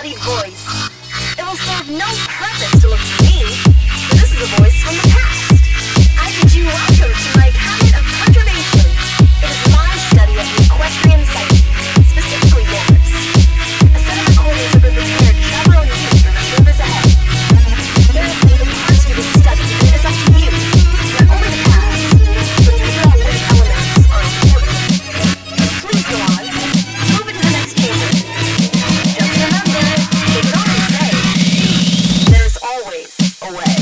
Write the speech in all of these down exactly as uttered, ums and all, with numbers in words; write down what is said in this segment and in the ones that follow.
disembodied voice. It will serve no purpose to look for me, for this is a voice from the past. I bid you welcome to my cabinet of conjuration. It is my study of the equestrian psyche, specifically yours. A set of recordings have been prepared to chaperone you through the service ahead. There are many parts to this study, and it is up to you, not only the past, but figure out which elements are important. Please go on. Move it to the next chamber. Just remember, they can always say, there's always a way.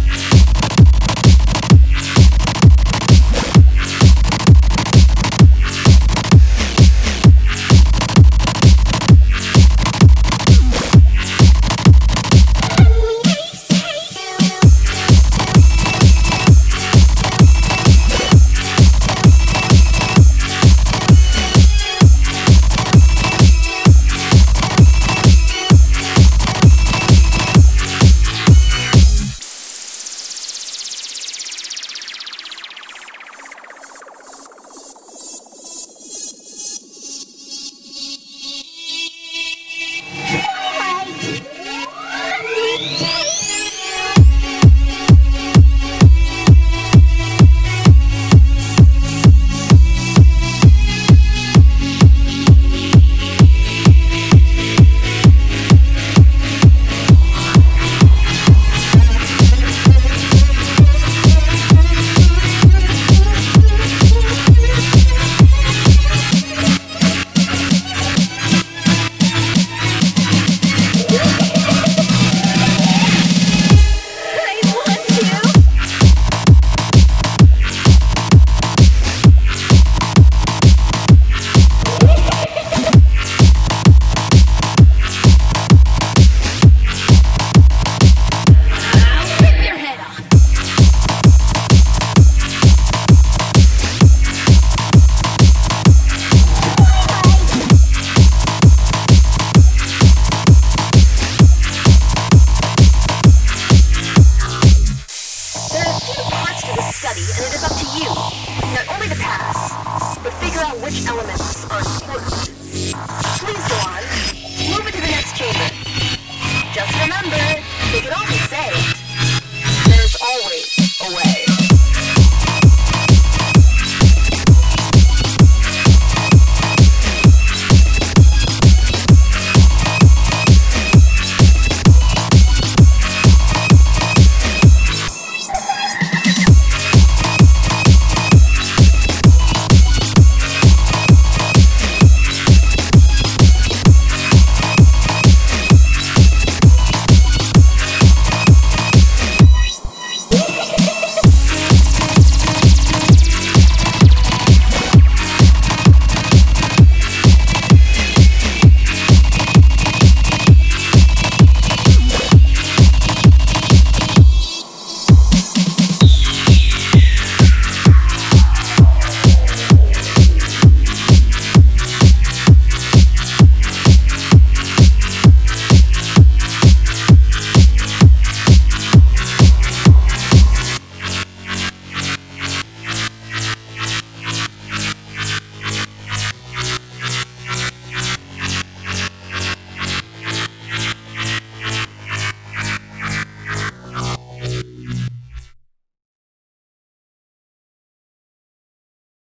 Study, and it is up to you, not only to pass, but figure out which elements are important. Please go on. Move it to the next chamber. Just remember,